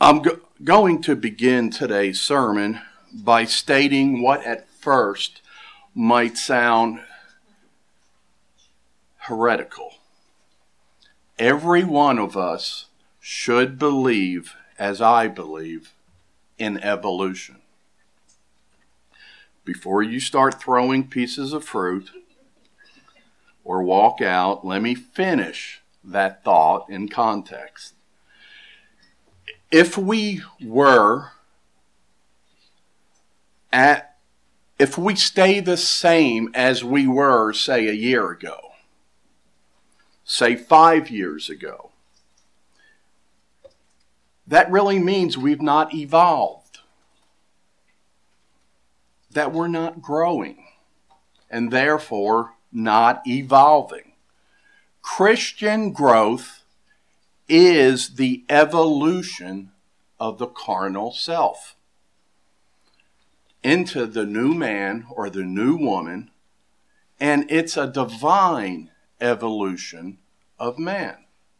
I'm going to begin today's sermon by stating what at first might sound heretical. Every one of us should believe, as I believe, in evolution. Before you start throwing pieces of fruit or walk out, let me finish that thought in context. If we stay the same as we were, say, a year ago, say 5 years ago, that really means we've not evolved, that we're not growing, and therefore not evolving. Christian growth is the evolution of the carnal self into the new man or the new woman, and it's a divine evolution of man.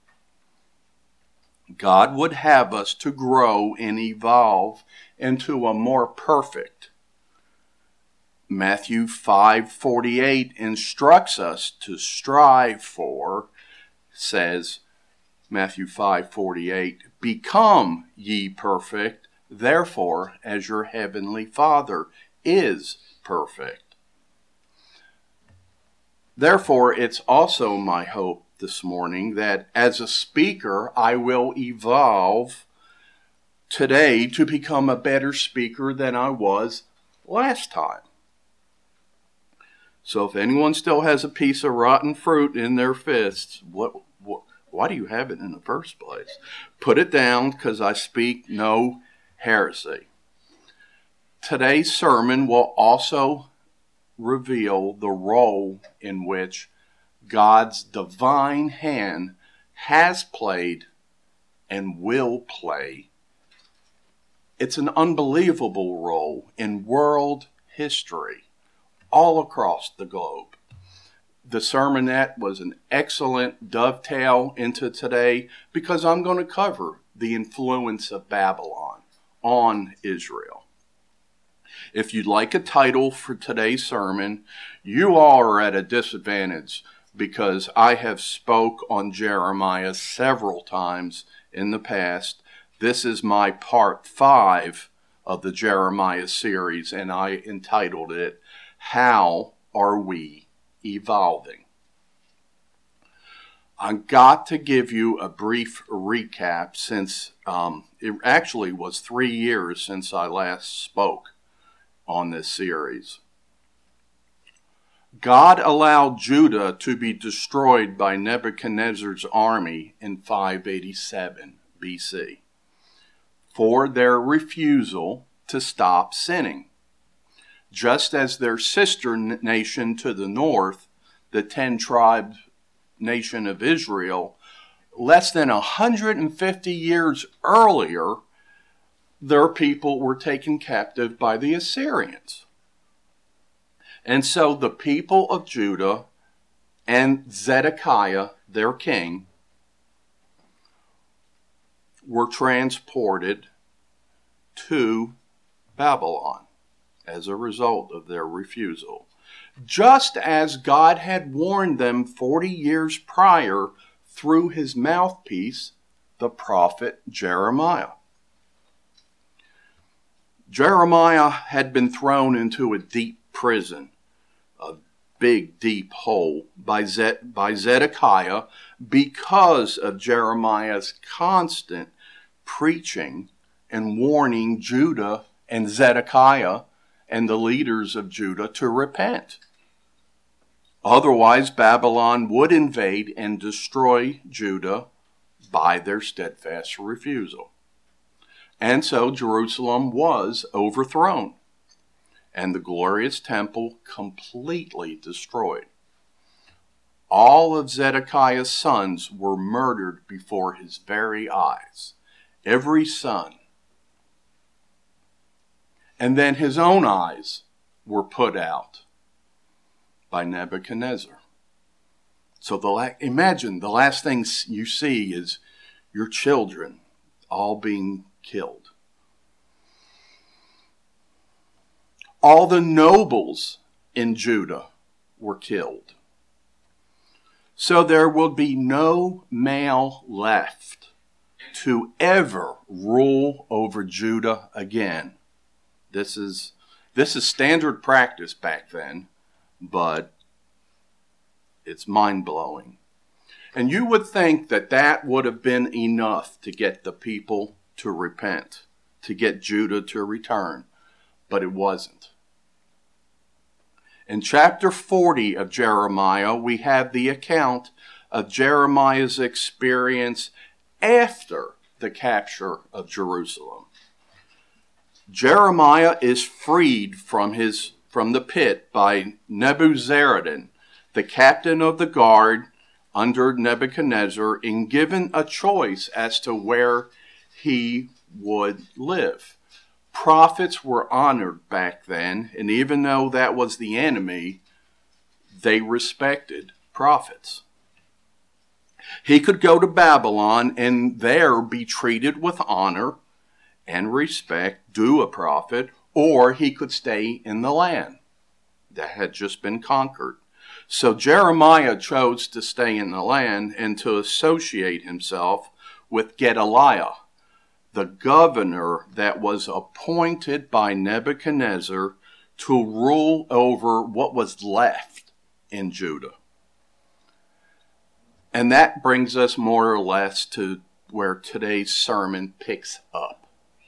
God would have us to grow and evolve into a more perfect. Matthew 5:48 instructs us to strive for, says Matthew 5:48, become ye perfect, therefore, as your heavenly Father is perfect. Therefore, it's also my hope this morning that as a speaker, I will evolve today to become a better speaker than I was last time. So if anyone still has a piece of rotten fruit in their fists, why do you have it in the first place? Put it down, because I speak no heresy. Today's sermon will also reveal the role in which God's divine hand has played and will play. It's an unbelievable role in world history all across the globe. The sermonette was an excellent dovetail into today because I'm going to cover the influence of Babylon on Israel. If you'd like a title for today's sermon, you all are at a disadvantage because I have spoke on Jeremiah several times in the past. This is my part 5 of the Jeremiah series, and I entitled it, How Are We Evolving? I've got to give you a brief recap since it actually was 3 years since I last spoke on this series. God allowed Judah to be destroyed by Nebuchadnezzar's army in 587 BC for their refusal to stop sinning. Just as their sister nation to the north, the 10-tribe nation of Israel, less than 150 years earlier, their people were taken captive by the Assyrians. And so the people of Judah and Zedekiah, their king, were transported to Babylon as a result of their refusal, just as God had warned them 40 years prior through his mouthpiece, the prophet Jeremiah. Jeremiah had been thrown into a deep prison, a big, deep hole by Zedekiah because of Jeremiah's constant preaching and warning Judah and Zedekiah and the leaders of Judah to repent. Otherwise, Babylon would invade and destroy Judah by their steadfast refusal. And so Jerusalem was overthrown, and the glorious temple completely destroyed. All of Zedekiah's sons were murdered before his very eyes, every son. And then his own eyes were put out by Nebuchadnezzar. So imagine the last thing you see is your children all being killed. All the nobles in Judah were killed. So there will be no male left to ever rule over Judah again. This is standard practice back then, but it's mind-blowing. And you would think that that would have been enough to get the people to repent, to get Judah to return, but it wasn't. In chapter 40 of Jeremiah, we have the account of Jeremiah's experience after the capture of Jerusalem. Jeremiah is freed from the pit by Nebuzaradan, the captain of the guard under Nebuchadnezzar, and given a choice as to where he would live. Prophets were honored back then, and even though that was the enemy, they respected prophets. He could go to Babylon and there be treated with honor and respect due a prophet, or he could stay in the land that had just been conquered. So Jeremiah chose to stay in the land and to associate himself with Gedaliah, the governor that was appointed by Nebuchadnezzar to rule over what was left in Judah. And that brings us more or less to where today's sermon picks up.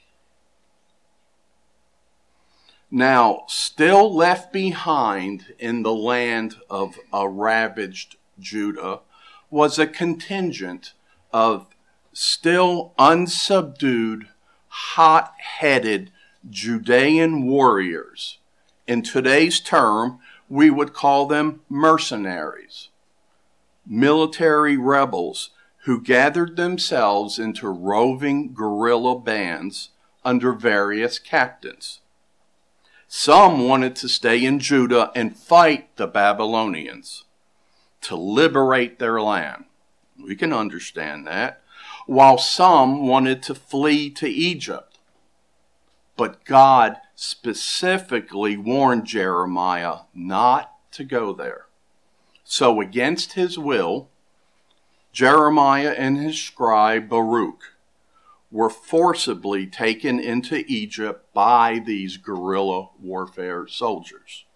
Now, still left behind in the land of a ravaged Judah was a contingent of still unsubdued, hot-headed Judean warriors. In today's term, we would call them mercenaries, military rebels who gathered themselves into roving guerrilla bands under various captains. Some wanted to stay in Judah and fight the Babylonians to liberate their land. We can understand that. While some wanted to flee to Egypt. But God specifically warned Jeremiah not to go there. So against his will, Jeremiah and his scribe Baruch were forcibly taken into Egypt by these guerrilla warfare soldiers.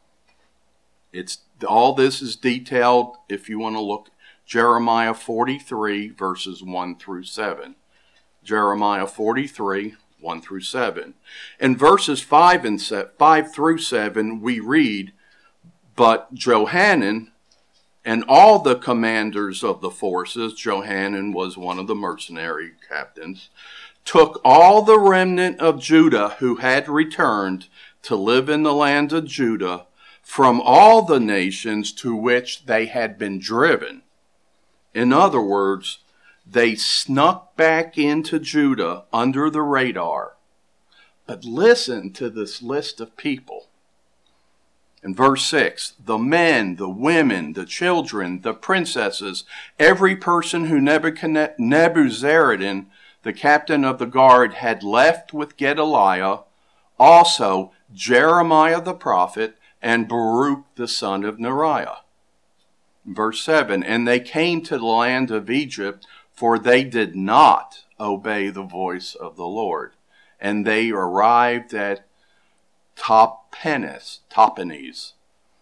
All this is detailed if you want to look Jeremiah 43 verses 1 through 7. Jeremiah 43, 1 through 7. In verses 5 through 7, we read, "But Johanan and all the commanders of the forces," Johanan was one of the mercenary captains, "took all the remnant of Judah who had returned to live in the land of Judah from all the nations to which they had been driven." In other words, they snuck back into Judah under the radar. But listen to this list of people. In verse 6, "The men, the women, the children, the princesses, every person who Nebuzaradan, the captain of the guard, had left with Gedaliah, also Jeremiah the prophet, and Baruch the son of Neriah." Verse 7, "And they came to the land of Egypt, for they did not obey the voice of the Lord. And they arrived at Tahpanhes.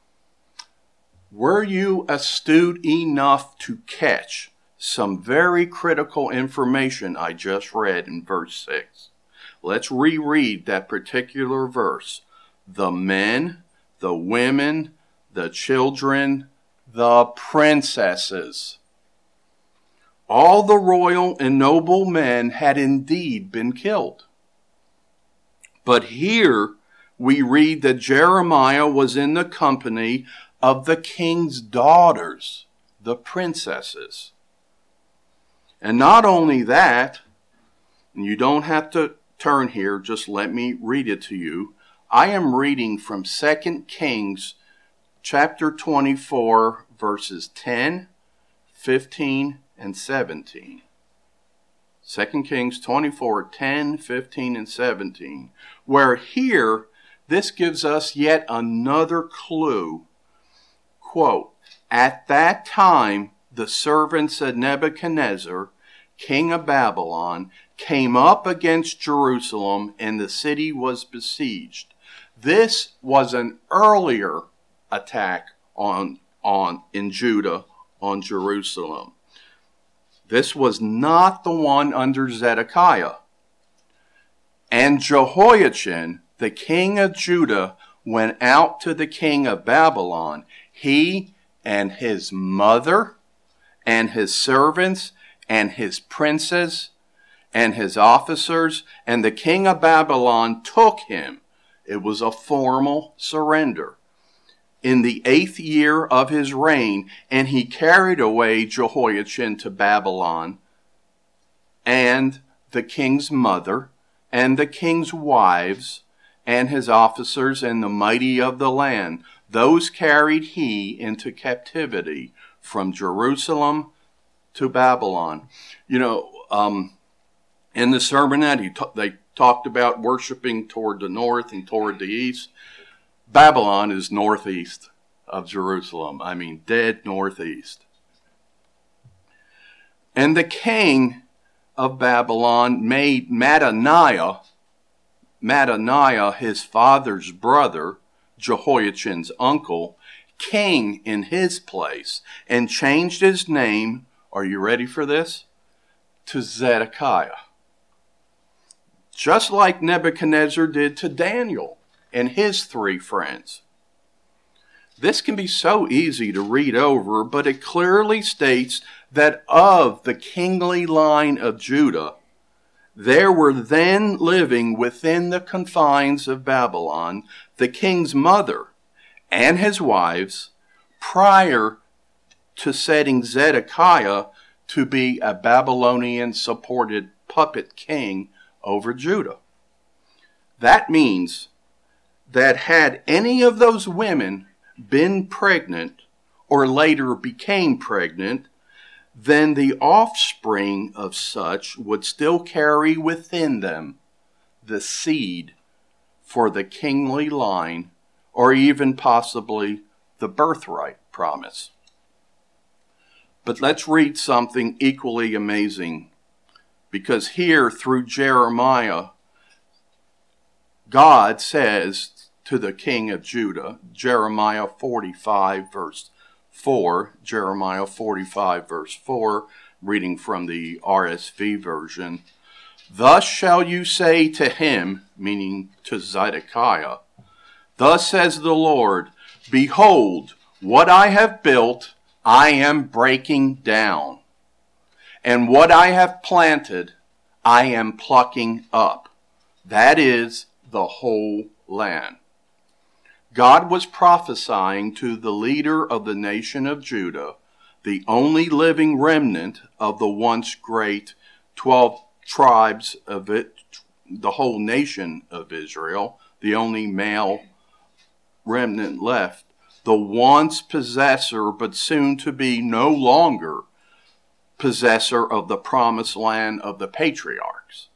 Were you astute enough to catch some very critical information I just read in verse 6? Let's reread that particular verse. The men, the women, the children, the princesses. All the royal and noble men had indeed been killed. But here we read that Jeremiah was in the company of the king's daughters, the princesses. And not only that, and you don't have to turn here, just let me read it to you. I am reading from 2 Kings chapter 24, verses 10, 15, and 17. 2 Kings 24, 10, 15, and 17. Where here, this gives us yet another clue. Quote, "At that time, the servants of Nebuchadnezzar, king of Babylon, came up against Jerusalem, and the city was besieged." This was an earlier attack in Judah on Jerusalem. This was not the one under Zedekiah. And Jehoiachin, the king of Judah, went out to the king of Babylon, he and his mother and his servants and his princes and his officers, and the king of Babylon took him. It was a formal surrender. In the 8th year of his reign, and he carried away Jehoiachin to Babylon, and the king's mother, and the king's wives, and his officers, and the mighty of the land. Those carried he into captivity from Jerusalem to Babylon. You know, in the sermonette, they talked about worshiping toward the north and toward the east. Babylon is northeast of Jerusalem. I mean, dead northeast. And the king of Babylon made Mattaniah, his father's brother, Jehoiachin's uncle, king in his place, and changed his name, are you ready for this? To Zedekiah. Just like Nebuchadnezzar did to Daniel and his 3 friends. This can be so easy to read over, but it clearly states that of the kingly line of Judah, there were then living within the confines of Babylon the king's mother and his wives, prior to setting Zedekiah to be a Babylonian-supported puppet king over Judah. That means that had any of those women been pregnant or later became pregnant, then the offspring of such would still carry within them the seed for the kingly line, or even possibly the birthright promise. But let's read something equally amazing, because here through Jeremiah, God says to the king of Judah, Jeremiah 45 verse 4, Jeremiah 45 verse 4, reading from the RSV version, "Thus shall you say to him," meaning to Zedekiah, "Thus says the Lord, behold, what I have built I am breaking down, and what I have planted I am plucking up. That is the whole land." God was prophesying to the leader of the nation of Judah, the only living remnant of the once great 12 tribes of it, the whole nation of Israel, the only male remnant left, the once possessor but soon to be no longer possessor of the promised land of the patriarchs.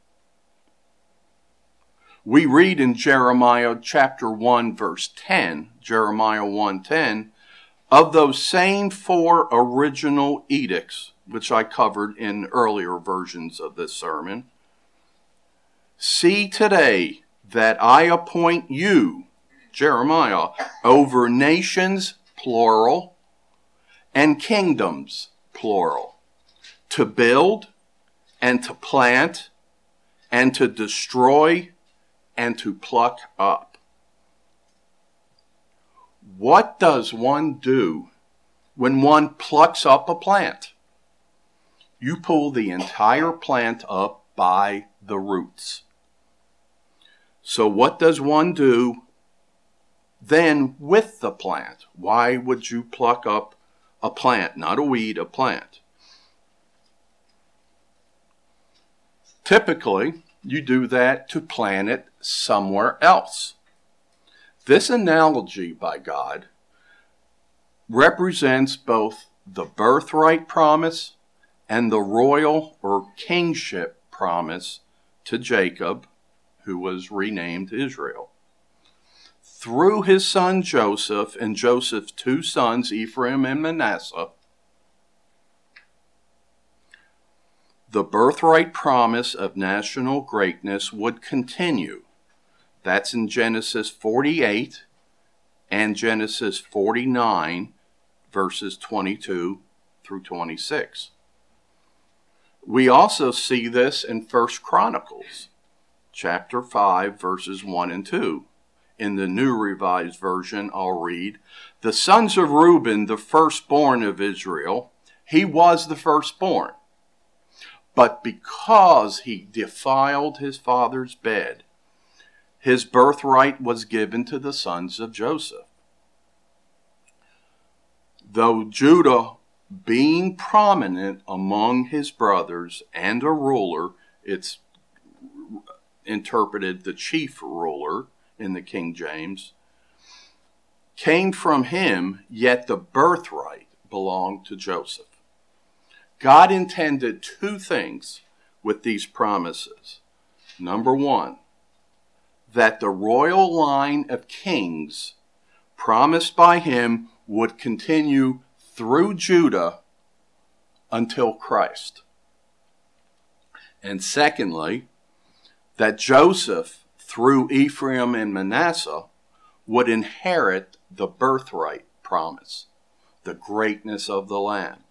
We read in Jeremiah chapter 1 verse 10, Jeremiah 1:10, of those same 4 original edicts, which I covered in earlier versions of this sermon. "See today that I appoint you," Jeremiah, "over nations," plural, "and kingdoms," plural, "to build and to plant and to destroy and to pluck up." What does one do when one plucks up a plant? You pull the entire plant up by the roots. So what does one do then with the plant? Why would you pluck up a plant, not a weed, a plant? Typically, you do that to plant it somewhere else. This analogy by God represents both the birthright promise and the royal or kingship promise to Jacob, who was renamed Israel. Through his son Joseph and Joseph's two sons, Ephraim and Manasseh, the birthright promise of national greatness would continue. That's in Genesis 48 and Genesis 49, verses 22 through 26. We also see this in 1 Chronicles, chapter 5, verses 1 and 2. In the New Revised Version, I'll read, "The sons of Reuben, the firstborn of Israel, he was the firstborn. But because he defiled his father's bed, his birthright was given to the sons of Joseph. Though Judah, being prominent among his brothers and a ruler," it's interpreted the chief ruler in the King James, "came from him, yet the birthright belonged to Joseph." God intended two things with these promises. Number one, that the royal line of kings promised by him would continue through Judah until Christ. And secondly, that Joseph, through Ephraim and Manasseh, would inherit the birthright promise, the greatness of the land.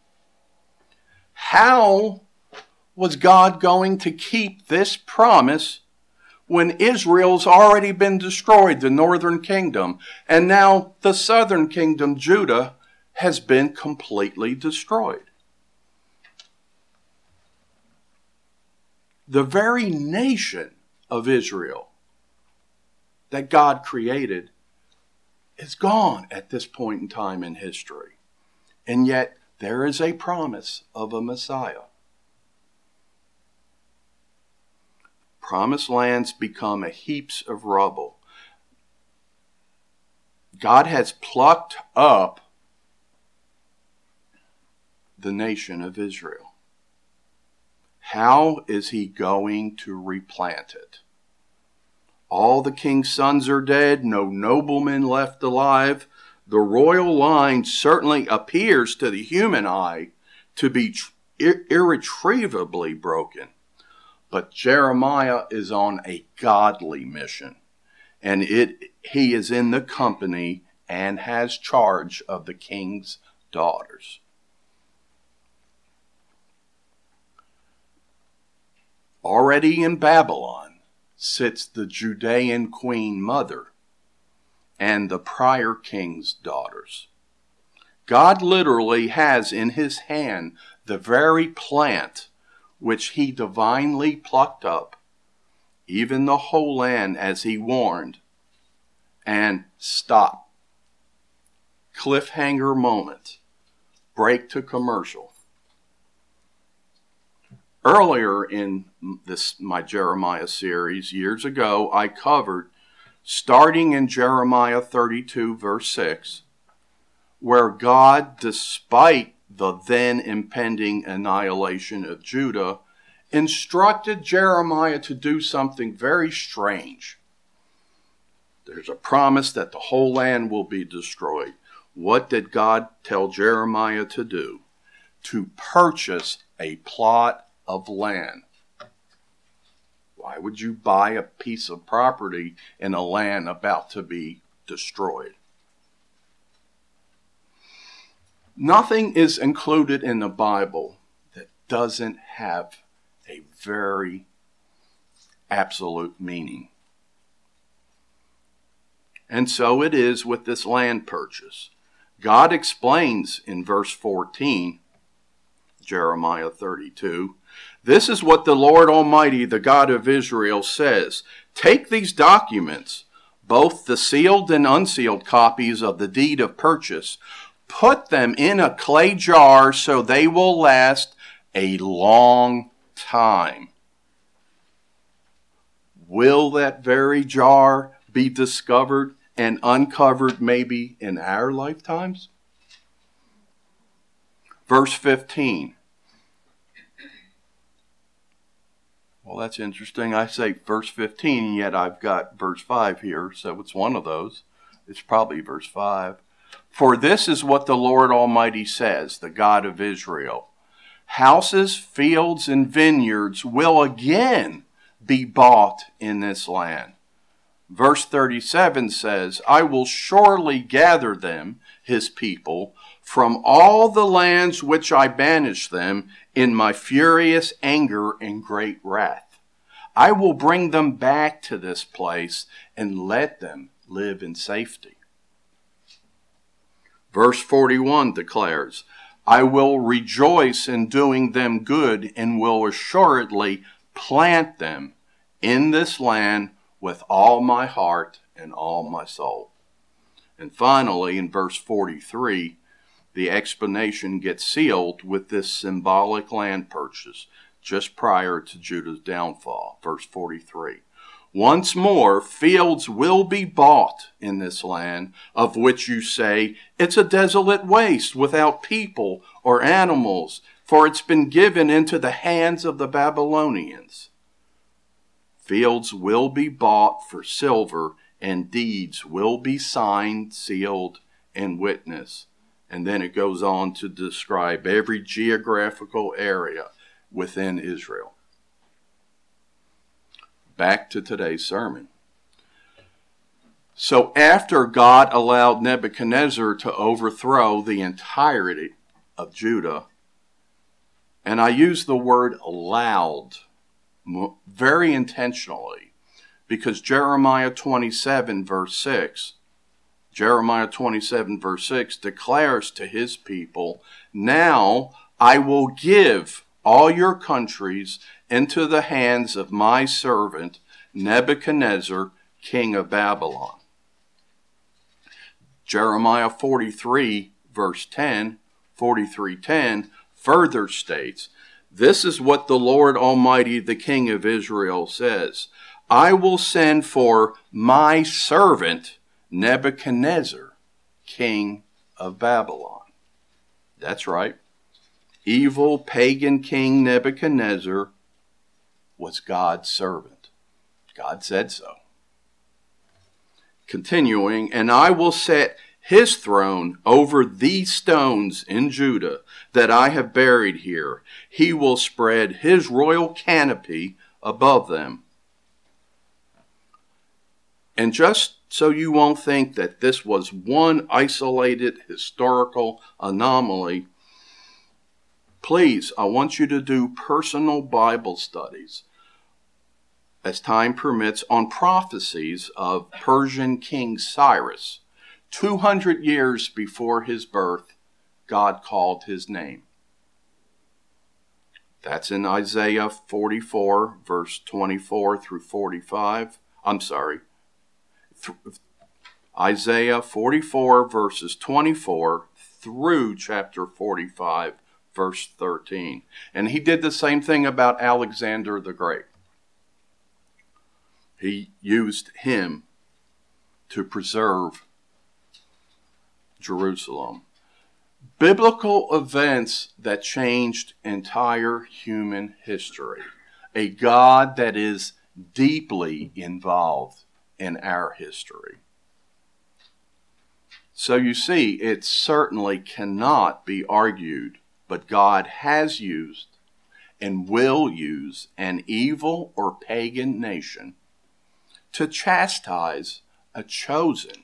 How was God going to keep this promise when Israel's already been destroyed, the northern kingdom, and now the southern kingdom, Judah, has been completely destroyed? The very nation of Israel that God created is gone at this point in time in history. And yet there is a promise of a Messiah. Promised lands become a heaps of rubble. God has plucked up the nation of Israel. How is he going to replant it? All the king's sons are dead, no noblemen left alive. The royal line certainly appears to the human eye to be irretrievably broken. But Jeremiah is on a godly mission, and he is in the company and has charge of the king's daughters. Already in Babylon sits the Judean queen mother and the prior king's daughters. God literally has in his hand the very plant which he divinely plucked up, even the whole land as he warned, and stop. Cliffhanger moment. Break to commercial. Earlier in my Jeremiah series, years ago, I covered, starting in Jeremiah 32, verse 6, where God, despite the then impending annihilation of Judah, instructed Jeremiah to do something very strange. There's a promise that the whole land will be destroyed. What did God tell Jeremiah to do? To purchase a plot of land. Why would you buy a piece of property in a land about to be destroyed? Nothing is included in the Bible that doesn't have a very absolute meaning. And so it is with this land purchase. God explains in verse 14, Jeremiah 32, "This is what the Lord Almighty, the God of Israel, says. Take these documents, both the sealed and unsealed copies of the deed of purchase, put them in a clay jar so they will last a long time." Will that very jar be discovered and uncovered maybe in our lifetimes? Verse 15. Well, that's interesting. I say verse 15, and yet I've got verse 5 here, so it's one of those. It's probably verse 5. For this is what the Lord Almighty says, the God of Israel. Houses, fields, and vineyards will again be bought in this land. Verse 37 says, I will surely gather them, his people, from all the lands which I banished them in my furious anger and great wrath. I will bring them back to this place and let them live in safety. Verse 41 declares, I will rejoice in doing them good and will assuredly plant them in this land with all my heart and all my soul. And finally, in verse 43, the explanation gets sealed with this symbolic land purchase just prior to Judah's downfall. Verse 43. Once more, fields will be bought in this land, of which you say, it's a desolate waste without people or animals, for it's been given into the hands of the Babylonians. Fields will be bought for silver, and deeds will be signed, sealed, and witnessed. And then it goes on to describe every geographical area within Israel. Back to today's sermon. So after God allowed Nebuchadnezzar to overthrow the entirety of Judah, and I use the word allowed very intentionally, because Jeremiah 27 verse 6 declares to his people, now I will give all your countries into the hands of my servant Nebuchadnezzar, king of Babylon. Jeremiah 43 verse 10, 43:10 further states, this is what the Lord Almighty, the King of Israel, says. I will send for my servant Nebuchadnezzar, king of Babylon. That's right. Evil pagan king Nebuchadnezzar was God's servant. God said so. Continuing, and I will set his throne over these stones in Judah that I have buried here. He will spread his royal canopy above them. And just so you won't think that this was one isolated historical anomaly, please, I want you to do personal Bible studies as time permits on prophecies of Persian King Cyrus. 200 years before his birth, God called his name. That's in Isaiah 44, verse 24 through 45. Isaiah 44, verses 24 through chapter 45, verse 13. And he did the same thing about Alexander the Great. He used him to preserve Jerusalem. Biblical events that changed entire human history. A God that is deeply involved in our history. So you see, it certainly cannot be argued, but God has used and will use an evil or pagan nation to chastise a chosen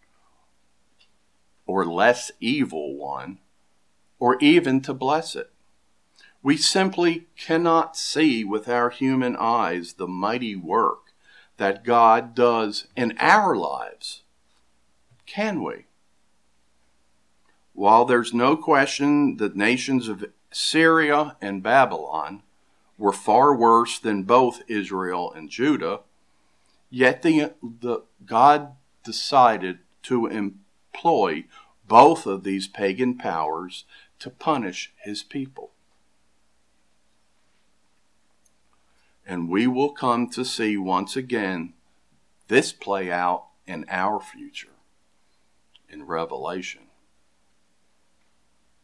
or less evil one, or even to bless it. We simply cannot see with our human eyes the mighty work that God does in our lives. Can we? While there's no question the nations of Syria and Babylon were far worse than both Israel and Judah, yet God decided to employ both of these pagan powers to punish his people. And we will come to see once again this play out in our future in Revelation.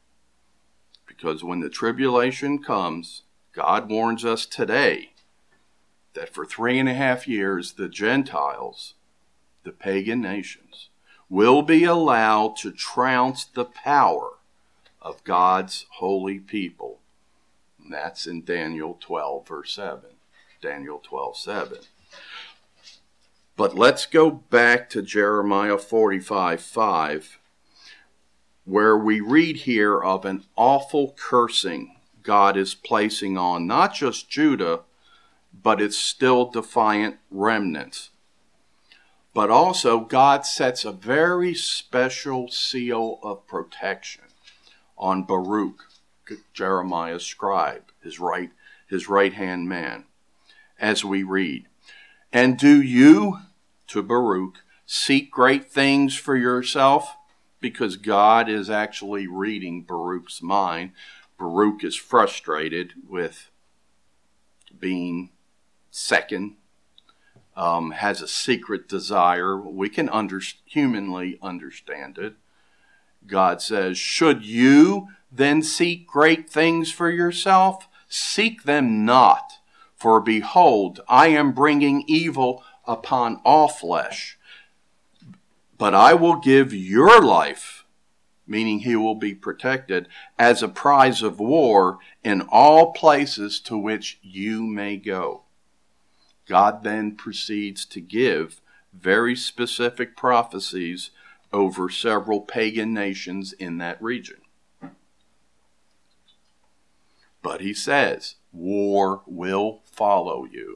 Because when the tribulation comes, God warns us today that for 3.5 years the Gentiles, the pagan nations, will be allowed to trounce the power of God's holy people. And that's in Daniel 12, verse 7. Daniel 12:7. But let's go back to Jeremiah 45:5, where we read here of an awful cursing God is placing on not just Judah, but its still defiant remnants. But also God sets a very special seal of protection on Baruch, Jeremiah's scribe, his right-hand man, as we read. And do you, to Baruch, seek great things for yourself? Because God is actually reading Baruch's mind. Baruch is frustrated with being second, has a secret desire. We can humanly understand it. God says, should you then seek great things for yourself? Seek them not, for behold, I am bringing evil upon all flesh. But I will give your life, meaning he will be protected, as a prize of war in all places to which you may go. God then proceeds to give very specific prophecies over several pagan nations in that region. But he says, war will follow you.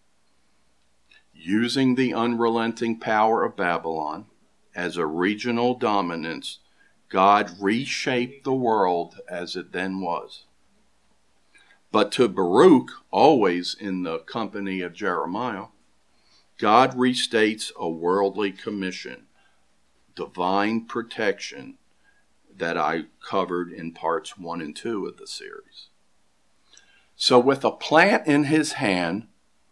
Using the unrelenting power of Babylon as a regional dominance, God reshaped the world as it then was. But to Baruch, always in the company of Jeremiah, God restates a worldly commission, divine protection, that I covered in parts 1 and 2 of the series. So with a plant in his hand,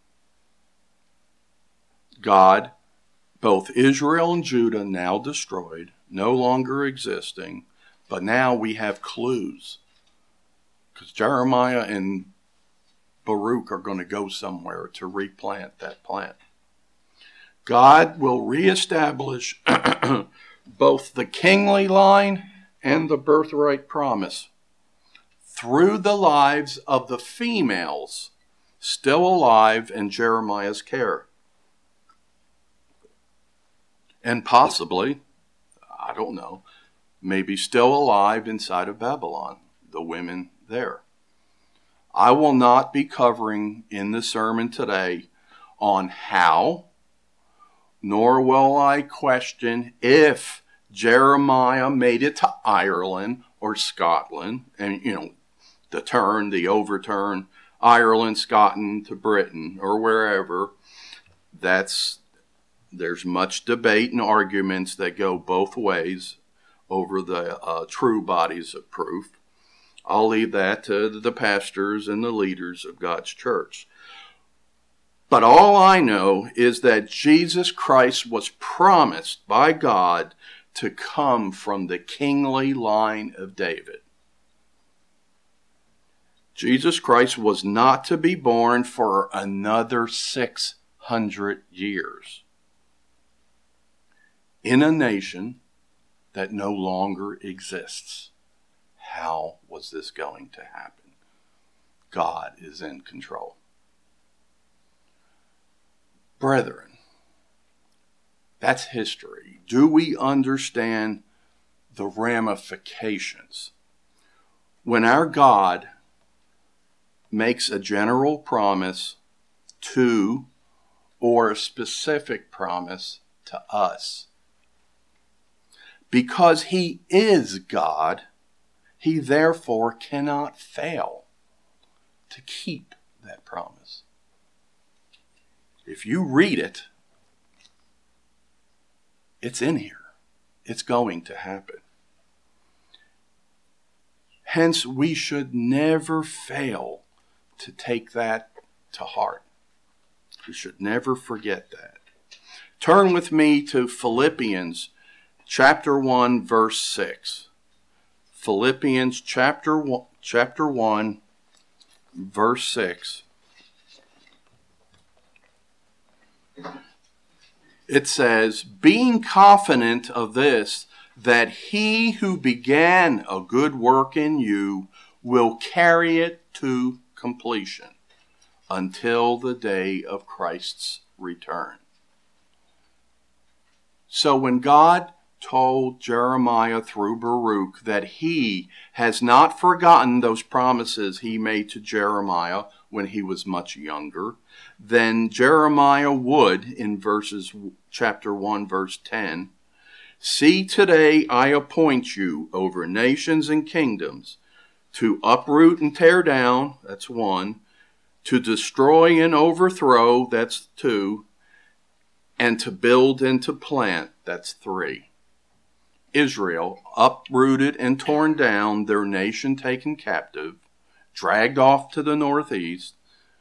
God, both Israel and Judah now destroyed, no longer existing, but now we have clues. Because Jeremiah and Baruch are going to go somewhere to replant that plant. God will reestablish both the kingly line and the birthright promise through the lives of the females still alive in Jeremiah's care. And possibly, I don't know, maybe still alive inside of Babylon, the women there. I will not be covering in the sermon today on how, nor will I question if Jeremiah made it to Ireland or Scotland, and the overturn, Ireland, Scotland to Britain or wherever. There's much debate and arguments that go both ways over the true bodies of proof. I'll leave that to the pastors and the leaders of God's church. But all I know is that Jesus Christ was promised by God to come from the kingly line of David. Jesus Christ was not to be born for another 600 years in a nation that no longer exists. How was this going to happen? God is in control. Brethren, that's history. Do we understand the ramifications? When our God makes a general promise to, or a specific promise to us, because he is God, he therefore cannot fail to keep that promise. If you read it, it's in here. It's going to happen. Hence, we should never fail to take that to heart. We should never forget that. Turn with me to Philippians chapter 1, verse 6. Philippians chapter 1, verse 6. It says, being confident of this, that he who began a good work in you will carry it to completion until the day of Christ's return. So when God told Jeremiah through Baruch that he has not forgotten those promises he made to Jeremiah when he was much younger, then Jeremiah would, in chapter 1, verse 10, see, today I appoint you over nations and kingdoms to uproot and tear down, that's 1, to destroy and overthrow, that's 2, and to build and to plant, that's 3. Israel, uprooted and torn down, their nation taken captive, dragged off to the northeast.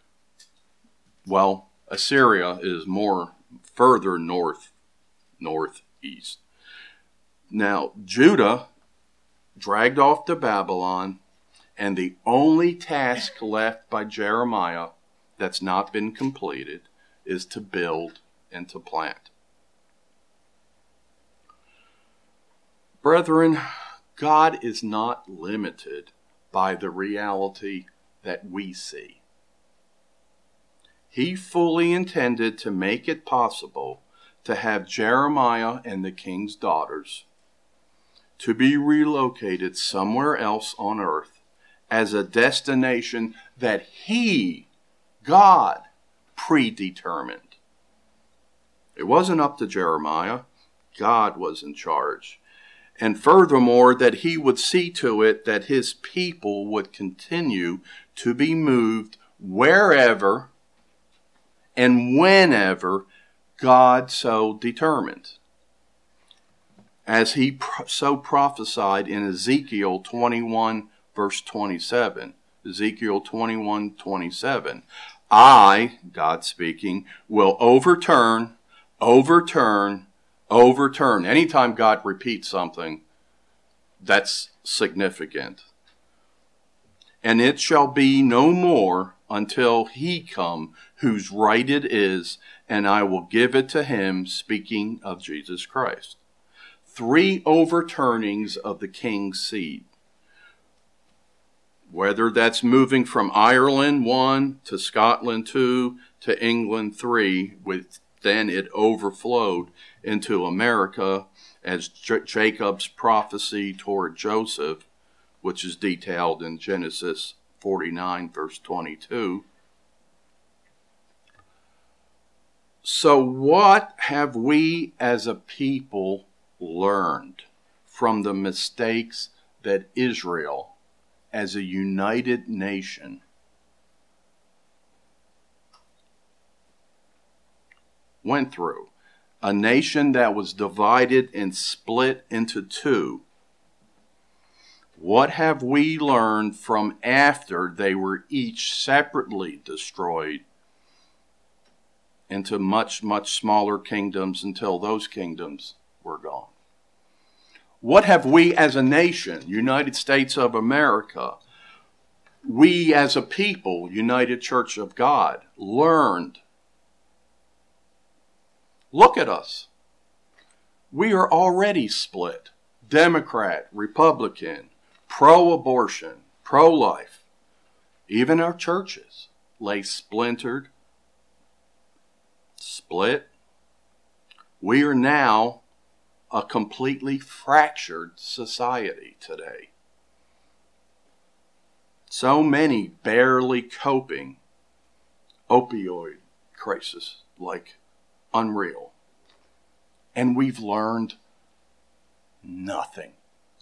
Well, Assyria is more further northeast. Now, Judah dragged off to Babylon, and the only task left by Jeremiah that's not been completed is to build and to plant. Brethren, God is not limited by the reality that we see. He fully intended to make it possible to have Jeremiah and the king's daughters to be relocated somewhere else on earth as a destination that he, God, predetermined. It wasn't up to Jeremiah. God was in charge. And furthermore, that he would see to it that his people would continue to be moved wherever and whenever God so determined. As he so prophesied in Ezekiel 21, verse 27. Ezekiel 21, 27. I, God speaking, will overturn. Anytime God repeats something, that's significant. And it shall be no more until he come, whose right it is, and I will give it to him, speaking of Jesus Christ. 3 overturnings of the king's seed. Whether that's moving from Ireland 1 to Scotland 2 to England 3, then it overflowed into America as Jacob's prophecy toward Joseph, which is detailed in Genesis 49, verse 22. So what have we as a people learned from the mistakes that Israel, as a united nation, went through? A nation that was divided and split into 2. What have we learned from after they were each separately destroyed into much, much smaller kingdoms until those kingdoms were gone? What have we as a nation, United States of America, we as a people, United Church of God, learned? Look at us. We are already split. Democrat, Republican, pro-abortion, pro-life. Even our churches lay splintered, split. We are now a completely fractured society today. So many barely coping. Opioid crisis, like unreal. And we've learned nothing.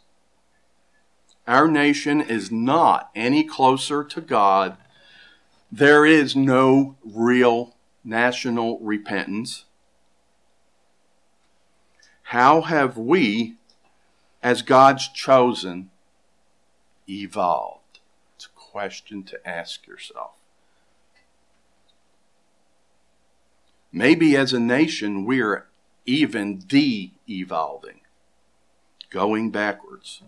Our nation is not any closer to God. There is no real national repentance. How have we, as God's chosen, evolved? It's a question to ask yourself. Maybe as a nation, we're even de-evolving, going backwards.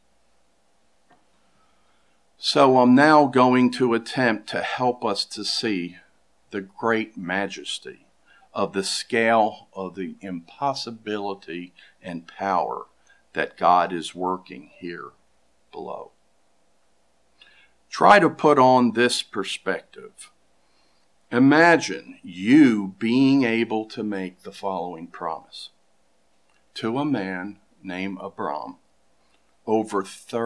So I'm now going to attempt to help us to see the great majesty of the scale of the impossibility and power that God is working here below. Try to put on this perspective. Imagine you being able to make the following promise to a man named Abram over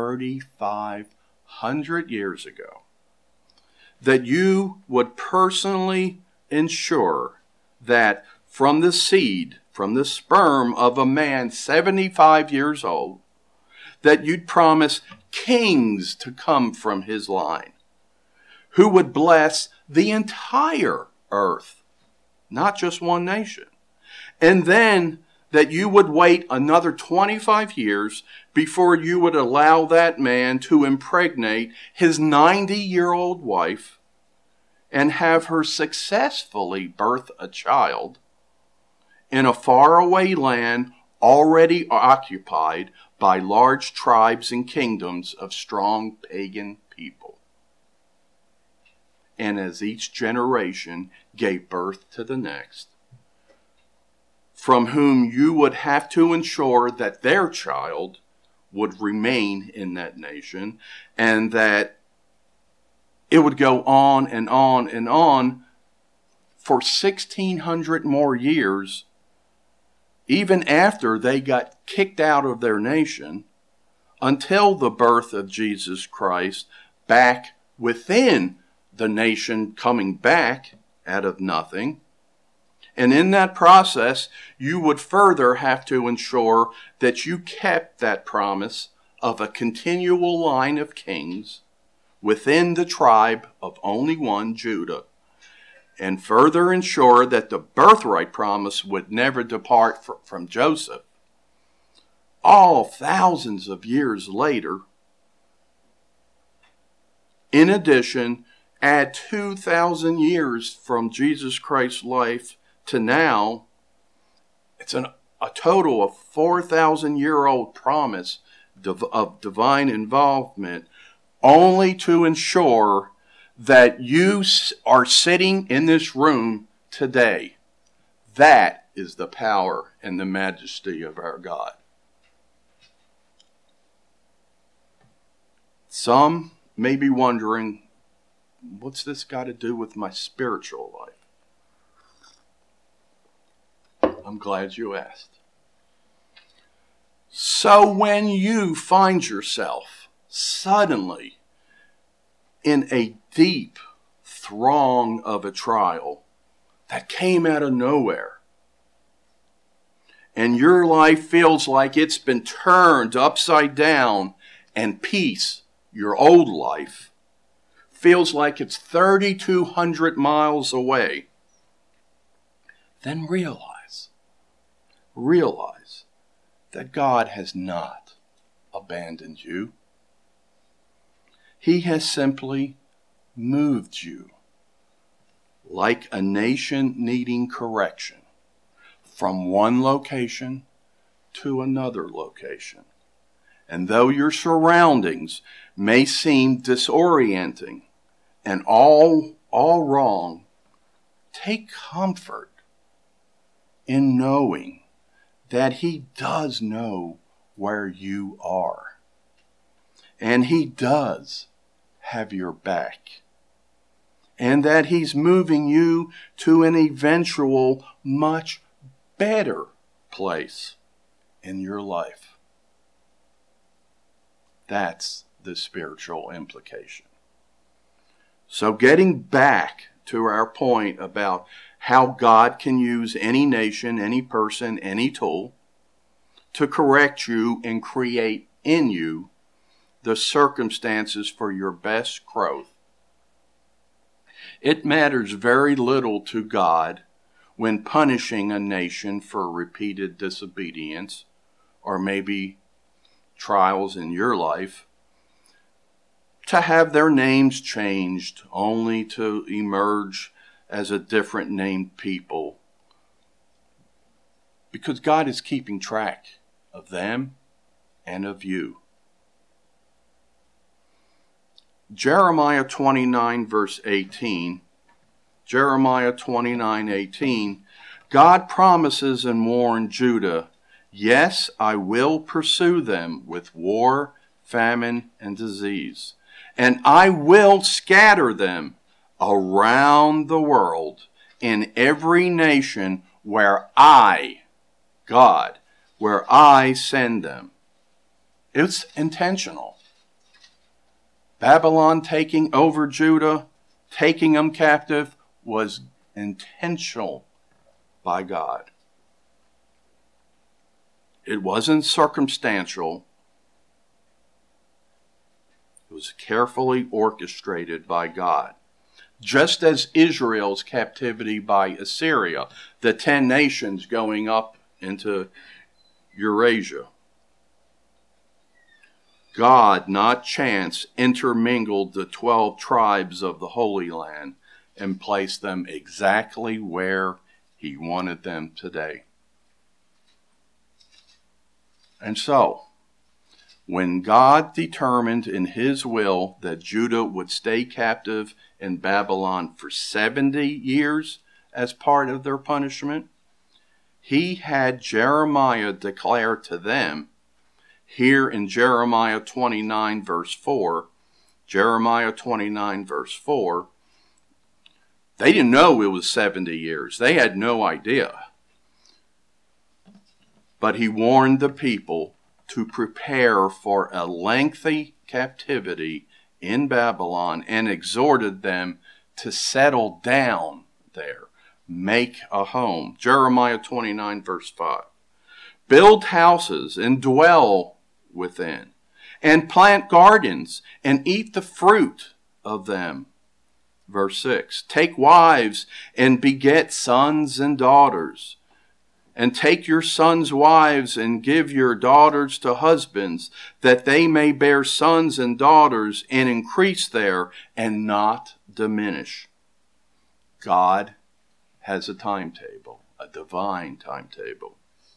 3,500 years ago, that you would personally ensure that from the seed, from the sperm of a man 75 years old, that you'd promise kings to come from his line, who would bless the entire earth, not just one nation. And then that you would wait another 25 years before you would allow that man to impregnate his 90-year-old wife and have her successfully birth a child in a faraway land already occupied by large tribes and kingdoms of strong pagan people. And as each generation gave birth to the next, from whom you would have to ensure that their child would remain in that nation, and that it would go on and on and on for 1,600 more years, even after they got kicked out of their nation, until the birth of Jesus Christ back within the nation, coming back out of nothing. And in that process, you would further have to ensure that you kept that promise of a continual line of kings within the tribe of only one, Judah, and further ensure that the birthright promise would never depart from Joseph. All thousands of years later, in addition, add 2,000 years from Jesus Christ's life to now, it's a total of 4,000-year-old promise of divine involvement, only to ensure that you are sitting in this room today. That is the power and the majesty of our God. Some may be wondering, what's this got to do with my spiritual life? I'm glad you asked. So when you find yourself suddenly in a deep throng of a trial that came out of nowhere, and your life feels like it's been turned upside down, and peace, your old life, feels like it's 3,200 miles away, then realize that God has not abandoned you. He has simply moved you, like a nation needing correction, from one location to another location. And though your surroundings may seem disorienting and all wrong, take comfort in knowing that He does know where you are. And He does have your back. And that He's moving you to an eventual, much better place in your life. That's the spiritual implication. So getting back to our point about how God can use any nation, any person, any tool to correct you and create in you the circumstances for your best growth. It matters very little to God when punishing a nation for repeated disobedience, or maybe trials in your life, to have their names changed only to emerge as a different named people, because God is keeping track of them and of you. Jeremiah 29 verse 18, Jeremiah 29:18 God promises and warned Judah, yes, I will pursue them with war, famine, and disease, and I will scatter them around the world in every nation where I, God, where I send them. It's intentional. Babylon taking over Judah, taking them captive, was intentional by God. It wasn't circumstantial. It was carefully orchestrated by God. Just as Israel's captivity by Assyria, the 10 nations going up into Eurasia. God, not chance, intermingled the 12 tribes of the Holy Land and placed them exactly where he wanted them today. And so, when God determined in his will that Judah would stay captive in Babylon for 70 years as part of their punishment, he had Jeremiah declare to them, here in Jeremiah 29 verse 4, Jeremiah 29 verse 4, they didn't know it was 70 years. They had no idea. But he warned the people to prepare for a lengthy captivity in Babylon and exhorted them to settle down there, make a home. Jeremiah 29 verse 5. Build houses and dwell within, and plant gardens and eat the fruit of them. Verse 6. Take wives and beget sons and daughters. And take your sons' wives and give your daughters to husbands, that they may bear sons and daughters and increase there and not diminish. God has a timetable, a divine timetable.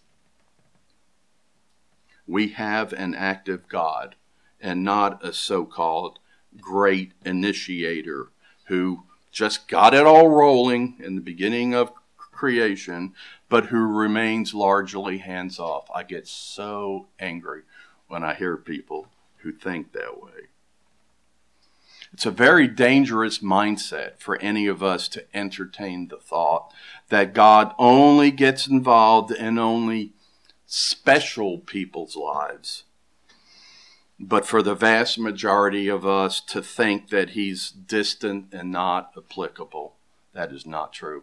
We have an active God and not a so-called great initiator who just got it all rolling in the beginning of creation, but who remains largely hands-off. I get so angry when I hear people who think that way. It's a very dangerous mindset for any of us to entertain the thought that God only gets involved in only special people's lives. But for the vast majority of us to think that he's distant and not applicable, that is not true.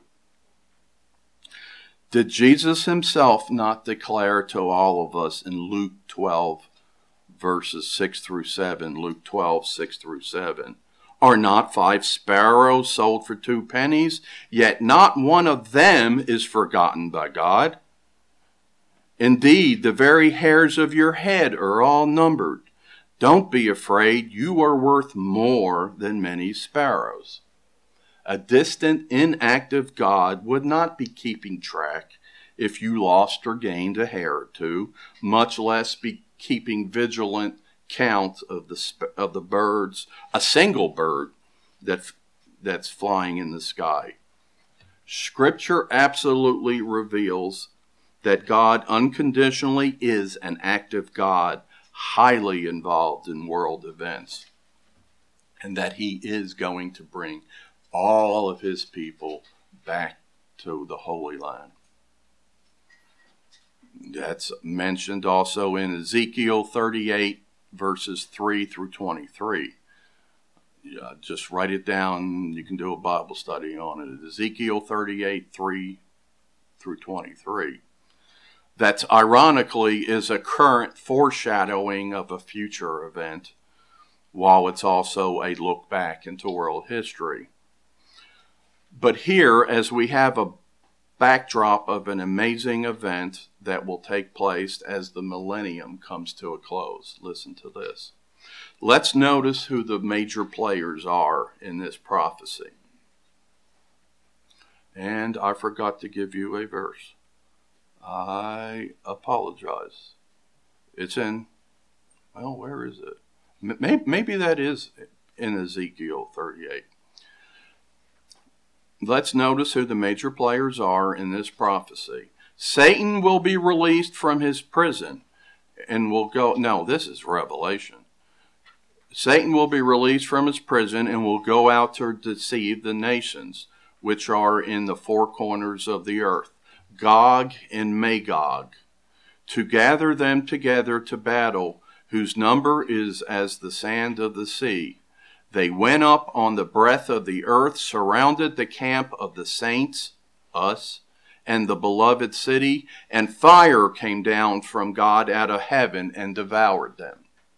Did Jesus himself not declare to all of us in Luke 12, verses 6 through 7, Luke 12, 6 through 7, are not 5 sparrows sold for 2 pennies, yet not one of them is forgotten by God? Indeed, the very hairs of your head are all numbered. Don't be afraid, you are worth more than many sparrows. A distant, inactive God would not be keeping track if you lost or gained a hair or two, much less be keeping vigilant count of the birds, a single bird that's flying in the sky. Scripture absolutely reveals that God unconditionally is an active God, highly involved in world events, and that he is going to bring all of his people back to the Holy Land. That's mentioned also in Ezekiel 38, verses 3 through 23. Just write it down. You can do a Bible study on it. Ezekiel 38, 3 through 23. That ironically is a current foreshadowing of a future event, while it's also a look back into world history. But here, as we have a backdrop of an amazing event that will take place as the millennium comes to a close, listen to this. Let's notice who the major players are in this prophecy. And I forgot to give you a verse. I apologize. It's in, well, where is it? Maybe that is in Ezekiel 38. let's notice who the major players are in this prophecy. Satan will be released from his prison and will go. No, this is Revelation. Satan will be released from his prison and will go out to deceive the nations which are in the four corners of the earth, Gog and Magog, to gather them together to battle, whose number is as the sand of the sea. They went up on the breadth of the earth, surrounded the camp of the saints, us, and the beloved city, and fire came down from God out of heaven and devoured them.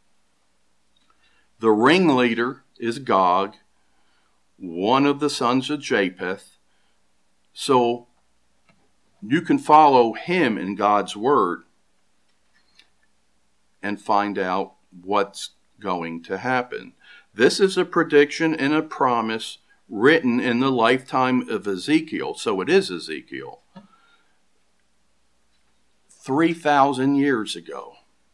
The ringleader is Gog, one of the sons of Japheth. So you can follow him in God's word and find out what's going to happen. This is a prediction and a promise written in the lifetime of Ezekiel. So it is Ezekiel. 3,000 years ago.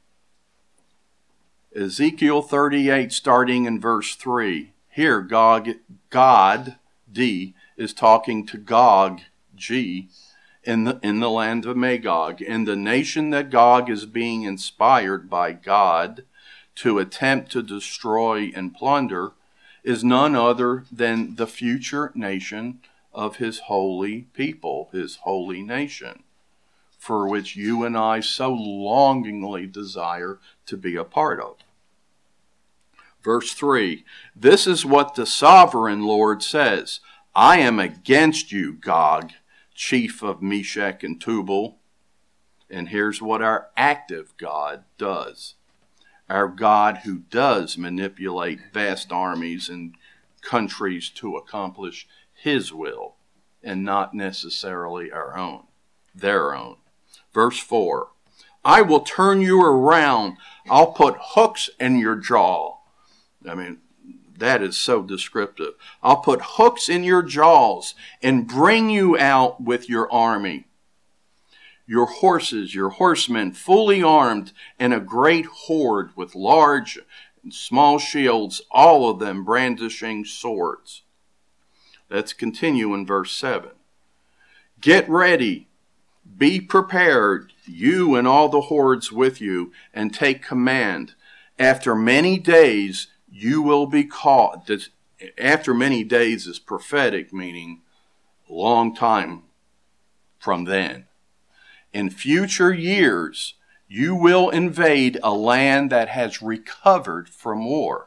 Ezekiel 38, starting in verse 3. Here, God, D, is talking to Gog, G, in the land of Magog. And the nation that Gog is being inspired by God to attempt to destroy and plunder is none other than the future nation of his holy people, his holy nation, for which you and I so longingly desire to be a part of. Verse 3, this is what the sovereign Lord says. I am against you, Gog, chief of Meshech and Tubal. And here's what our active God does. Our God who does manipulate vast armies and countries to accomplish his will and not necessarily our own, their own. Verse 4, I will turn you around. I'll put hooks in your jaw. I mean, that is so descriptive. I'll put hooks in your jaws and bring you out with your army. Your horses, your horsemen, fully armed, and a great horde with large and small shields, all of them brandishing swords. Let's continue in verse 7. Get ready, be prepared, you and all the hordes with you, and take command. After many days, you will be caught. After many days is prophetic, meaning a long time from then. In future years, you will invade a land that has recovered from war.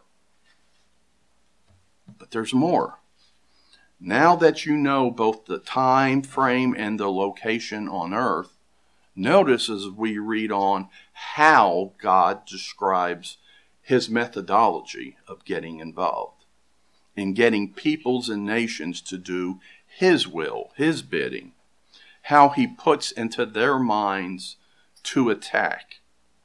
But there's more. Now that you know both the time frame and the location on earth, notice as we read on how God describes his methodology of getting involved in getting peoples and nations to do his will, his bidding, how he puts into their minds to attack.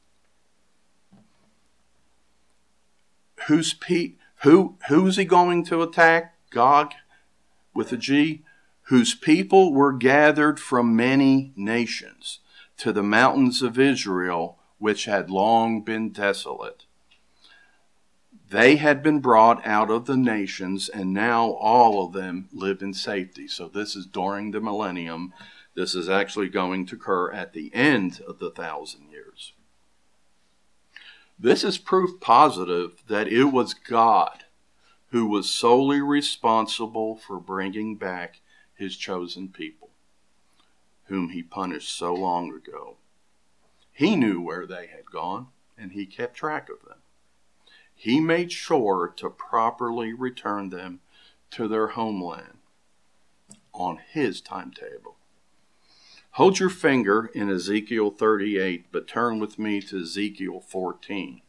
Who's he going to attack? Gog with a G, whose people were gathered from many nations to the mountains of Israel, which had long been desolate. They had been brought out of the nations, and now all of them live in safety. So this is during the millennium. This is actually going to occur at the end of the 1,000 years. This is proof positive that it was God who was solely responsible for bringing back his chosen people, whom he punished so long ago. He knew where they had gone, and he kept track of them. He made sure to properly return them to their homeland on his timetable. Hold your finger in Ezekiel 38, but turn with me to Ezekiel 14.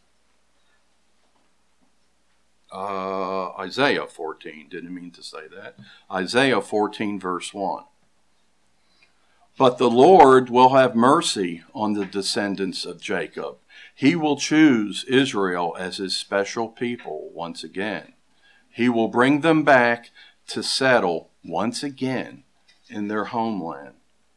Isaiah 14, didn't mean to say that. Isaiah 14, verse 1. But the Lord will have mercy on the descendants of Jacob. He will choose Israel as his special people once again. He will bring them back to settle once again in their homeland.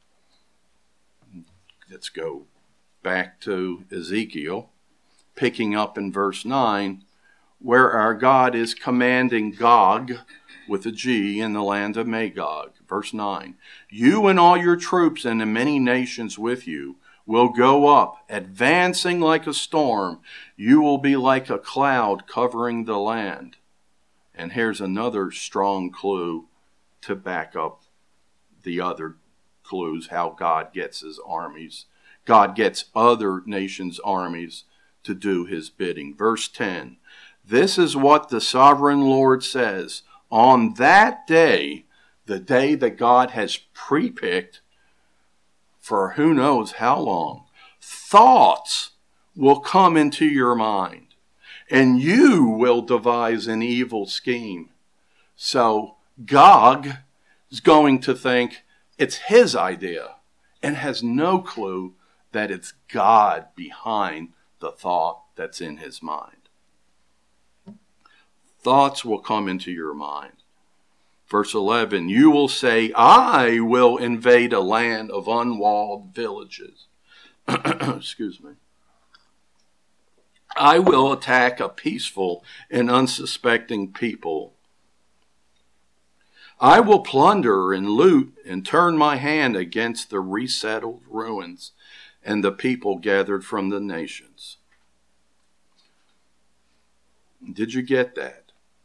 Let's go back to Ezekiel, picking up in verse 9. where our God is commanding Gog, with a G, in the land of Magog. Verse 9, you and all your troops and the many nations with you will go up, advancing like a storm. You will be like a cloud covering the land. And here's another strong clue to back up the other clues, how God gets his armies. God gets other nations' armies to do his bidding. Verse 10, this is what the sovereign Lord says. On that day, the day that God has pre-picked for who knows how long, thoughts will come into your mind, and you will devise an evil scheme. So Gog is going to think it's his idea and has no clue that it's God behind the thought that's in his mind. Thoughts will come into your mind. Verse 11, you will say, I will invade a land of unwalled villages. Excuse me. I will attack a peaceful and unsuspecting people. I will plunder and loot and turn my hand against the resettled ruins and the people gathered from the nations. Did you get that?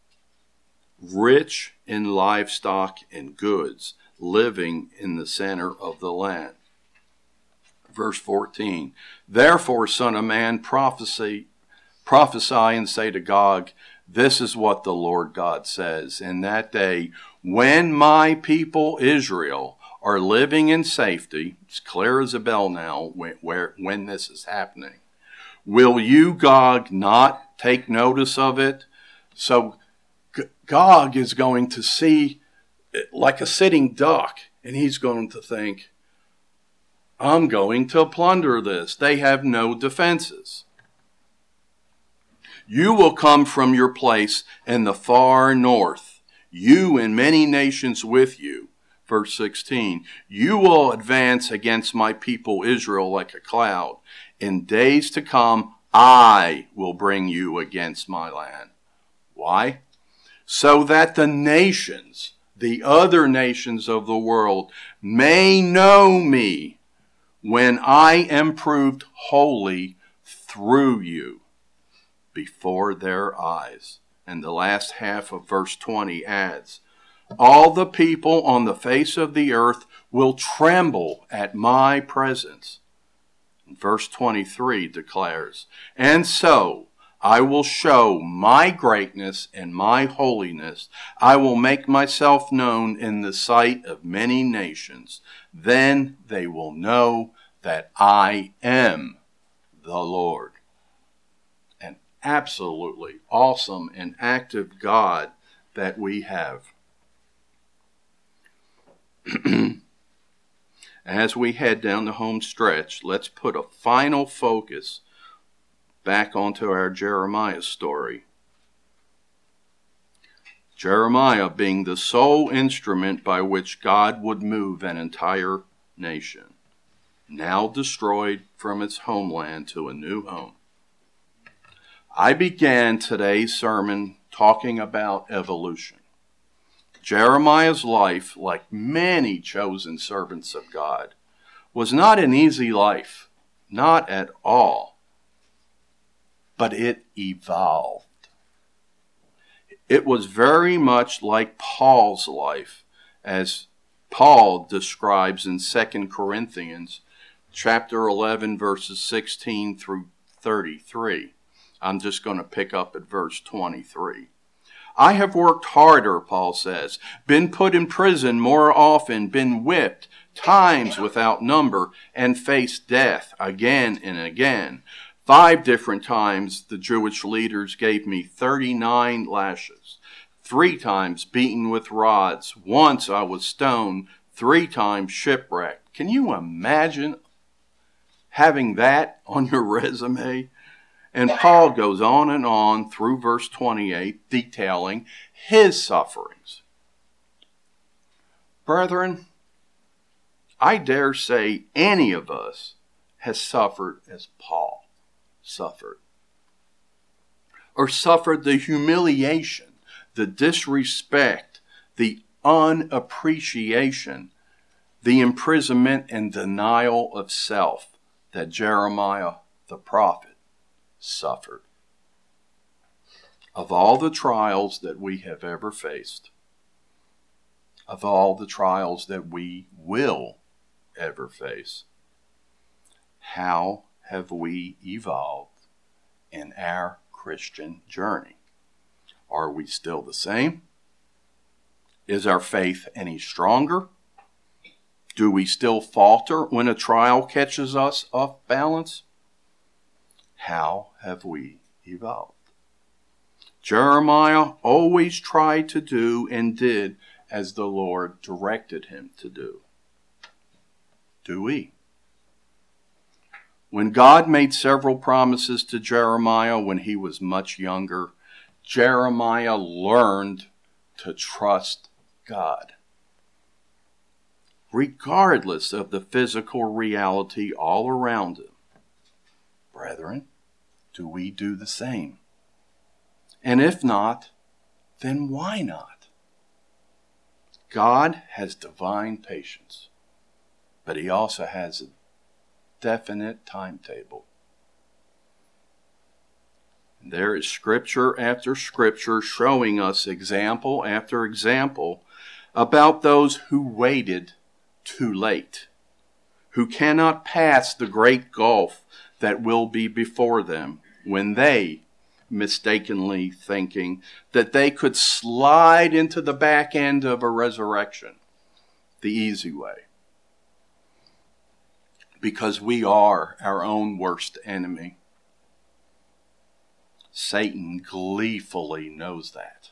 Rich in livestock and goods, living in the center of the land. Verse 14, therefore, son of man, prophesy and say to Gog, this is what the Lord God says. In that day, when my people Israel are living in safety, it's clear as a bell now when this is happening, will you, Gog, not take notice of it? So Gog is going to see like a sitting duck, and he's going to think, I'm going to plunder this. They have no defenses. You will come from your place in the far north, you and many nations with you. Verse 16, you will advance against my people Israel like a cloud. In days to come, I will bring you against my land. Why? So that the nations, the other nations of the world, may know me when I am proved holy through you before their eyes. And the last half of verse 20 adds, all the people on the face of the earth will tremble at my presence. And verse 23 declares, and so I will show my greatness and my holiness. I will make myself known in the sight of many nations. Then they will know that I am the Lord. An absolutely awesome and active God that we have. As we head down the home stretch, let's put a final focus back onto our Jeremiah story. Jeremiah being the sole instrument by which God would move an entire nation, now destroyed from its homeland to a new home. I began today's sermon talking about evolution. Jeremiah's life, like many chosen servants of God, was not an easy life, not at all. But it evolved. It was very much like Paul's life, as Paul describes in 2 Corinthians chapter 11, verses 16 through 33. I'm just going to pick up at verse 23. I have worked harder, Paul says, been put in prison more often, been whipped times without number, and faced death again and again. 5 different times the Jewish leaders gave me 39 lashes. 3 times beaten with rods. Once I was stoned. 3 times shipwrecked. Can you imagine having that on your resume? And Paul goes on through verse 28, detailing his sufferings. Brethren, I dare say any of us has suffered as Paul suffered. or suffered the humiliation, the disrespect, the unappreciation, the imprisonment and denial of self that Jeremiah the prophet suffered. Of all the trials that we have ever faced, of all the trials that we will ever face, how have we evolved in our Christian journey? Are we still the same? Is our faith any stronger? Do we still falter when a trial catches us off balance? How have we evolved? Jeremiah always tried to do and did as the Lord directed him to do. Do we? When God made several promises to Jeremiah when he was much younger, Jeremiah learned to trust God, regardless of the physical reality all around him. Brethren, do we do the same? And if not, then why not? God has divine patience, but he also has a definite timetable. And there is scripture after scripture showing us example after example about those who waited too late, who cannot pass the great gulf that will be before them when they, mistakenly thinking that they could slide into the back end of a resurrection the easy way. Because we are our own worst enemy. Satan gleefully knows that.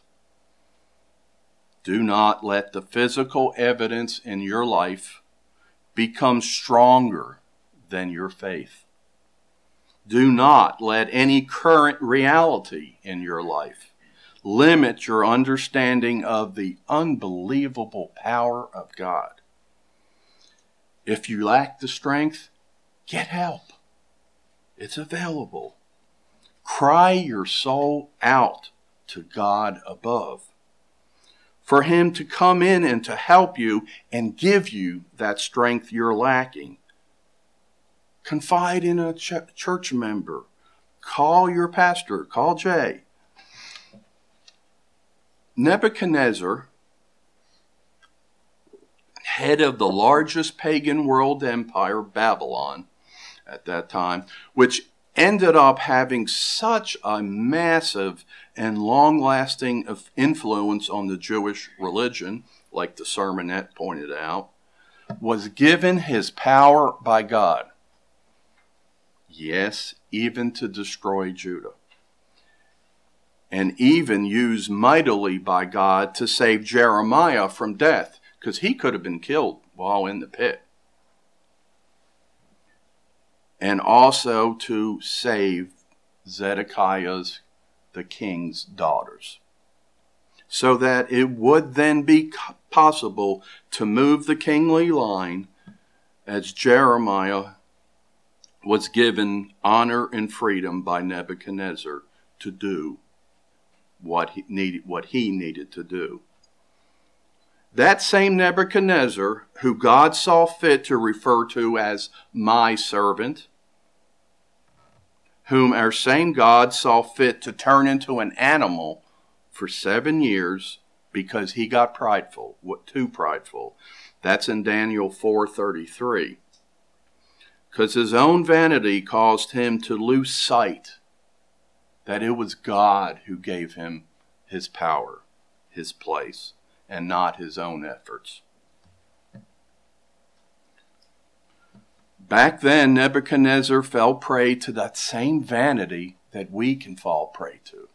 Do not let the physical evidence in your life become stronger than your faith. Do not let any current reality in your life limit your understanding of the unbelievable power of God. If you lack the strength, get help. It's available. Cry your soul out to God above, for him to come in and to help you and give you that strength you're lacking. Confide in a church member. Call your pastor. Call Jay. Nebuchadnezzar, head of the largest pagan world empire, Babylon, at that time, which ended up having such a massive and long-lasting influence on the Jewish religion, like the sermonette pointed out, was given his power by God. Yes, even to destroy Judah. And even used mightily by God to save Jeremiah from death, because he could have been killed while in the pit. And also to save Zedekiah's, the king's daughters, so that it would then be possible to move the kingly line as Jeremiah was given honor and freedom by Nebuchadnezzar to do what he needed to do. That same Nebuchadnezzar, who God saw fit to refer to as my servant, whom our same God saw fit to turn into an animal for 7 years because he got prideful, too prideful. That's in Daniel 4:33. Because his own vanity caused him to lose sight that it was God who gave him his power, his place, and not his own efforts. Back then, Nebuchadnezzar fell prey to that same vanity that we can fall prey to.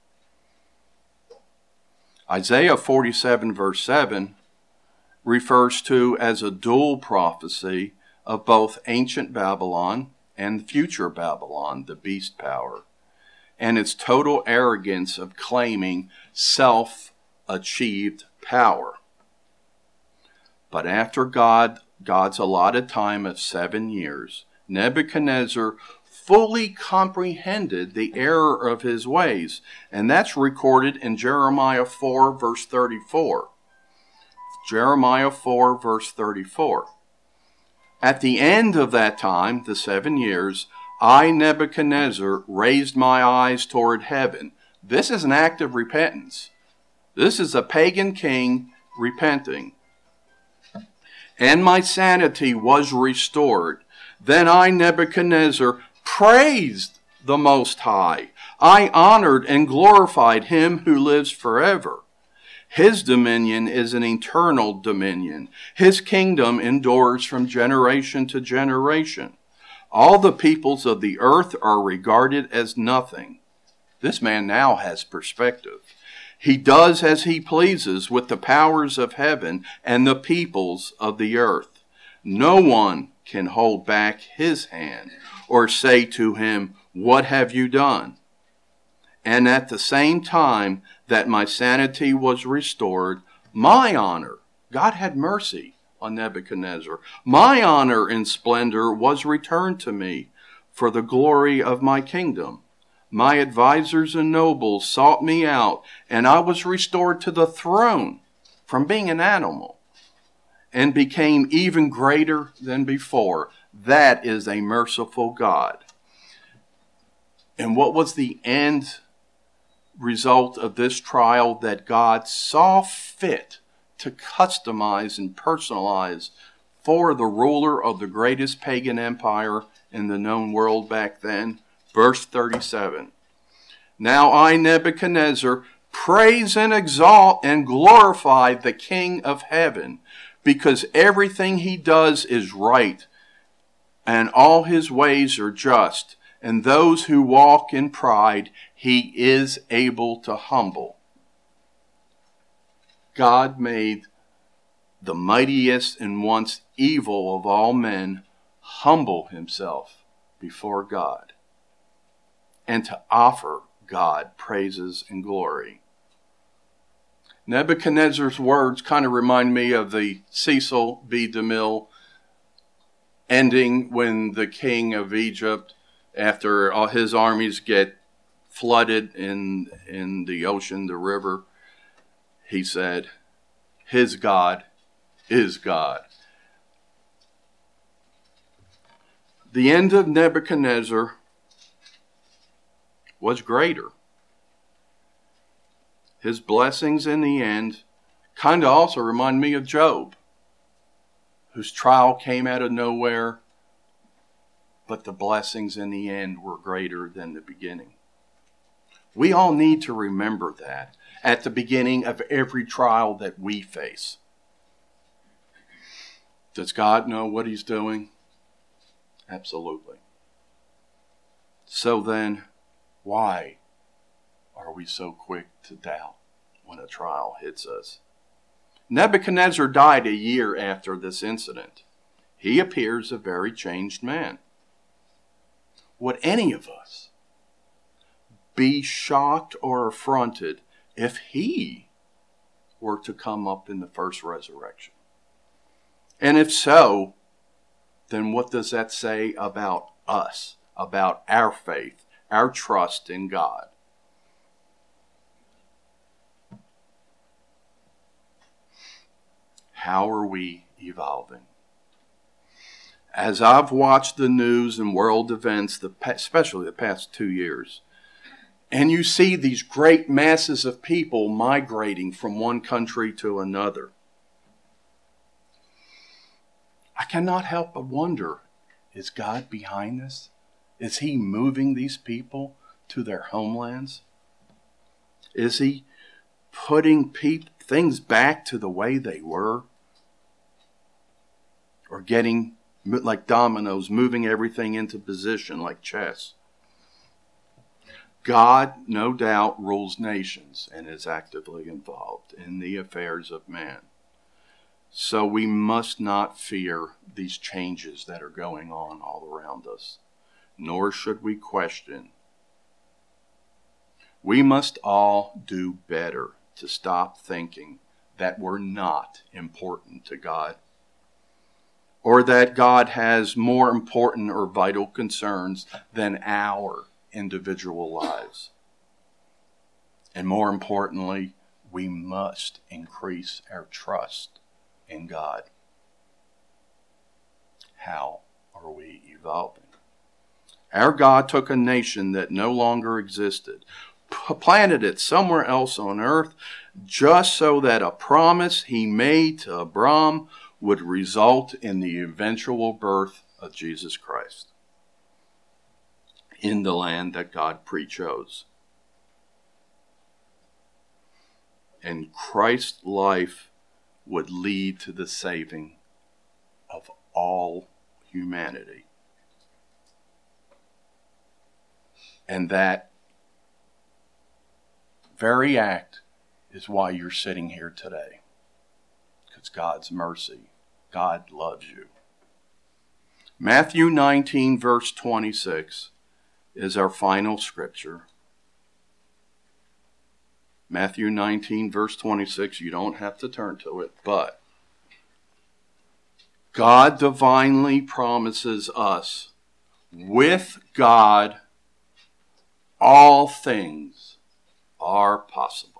Isaiah 47 verse 7 refers to as a dual prophecy of both ancient Babylon and future Babylon, the beast power, and its total arrogance of claiming self-achieved power. But after God's allotted time of 7 years, Nebuchadnezzar fully comprehended the error of his ways. And that's recorded in Jeremiah 4, verse 34. Jeremiah 4, verse 34. At the end of that time, the 7 years, I, Nebuchadnezzar, raised my eyes toward heaven. This is an act of repentance. This is a pagan king repenting. And my sanity was restored. Then I, Nebuchadnezzar, praised the Most High. I honored and glorified him who lives forever. His dominion is an eternal dominion. His kingdom endures from generation to generation. All the peoples of the earth are regarded as nothing. This man now has perspective. He does as he pleases with the powers of heaven and the peoples of the earth. No one can hold back his hand or say to him, "What have you done?" And at the same time that my sanity was restored, my honor, God had mercy on Nebuchadnezzar, my honor and splendor was returned to me for the glory of my kingdom. My advisors and nobles sought me out, and I was restored to the throne from being an animal and became even greater than before. That is a merciful God. And what was the end result of this trial? That God saw fit to customize and personalize for the ruler of the greatest pagan empire in the known world back then. Verse 37. Now I, Nebuchadnezzar, praise and exalt and glorify the King of heaven, because everything he does is right, and all his ways are just, and those who walk in pride he is able to humble. God made the mightiest and once evil of all men humble himself before God and to offer God praises and glory. Nebuchadnezzar's words kind of remind me of the Cecil B. DeMille ending when the king of Egypt, after all his armies get flooded in the ocean, the river, he said, his God is God. The end of Nebuchadnezzar was greater. His blessings in the end kind of also remind me of Job, whose trial came out of nowhere, but the blessings in the end were greater than the beginning. We all need to remember that at the beginning of every trial that we face. Does God know what he's doing? Absolutely. So then, why are we so quick to doubt when a trial hits us? Nebuchadnezzar died a year after this incident. He appears a very changed man. Would any of us be shocked or affronted if he were to come up in the first resurrection? And if so, then what does that say about us, about our faith, our trust in God? How are we evolving? As I've watched the news and world events, especially the past 2 years, and you see these great masses of people migrating from one country to another, I cannot help but wonder, is God behind this? Is he moving these people to their homelands? Is he putting things back to the way they were? Or getting, like dominoes, moving everything into position like chess? God, no doubt, rules nations and is actively involved in the affairs of man. So we must not fear these changes that are going on all around us, nor should we question. We must all do better to stop thinking that we're not important to God, or that God has more important or vital concerns than our individual lives. And more importantly, we must increase our trust in God. How are we evolving? Our God took a nation that no longer existed, planted it somewhere else on earth, just so that a promise he made to Abram would result in the eventual birth of Jesus Christ in the land that God pre-chose. And Christ's life would lead to the saving of all humanity. And that very act is why you're sitting here today. Because God's mercy. God loves you. Matthew 19, verse 26 is our final scripture. Matthew 19, verse 26, you don't have to turn to it, but God divinely promises us, with God, all things are possible.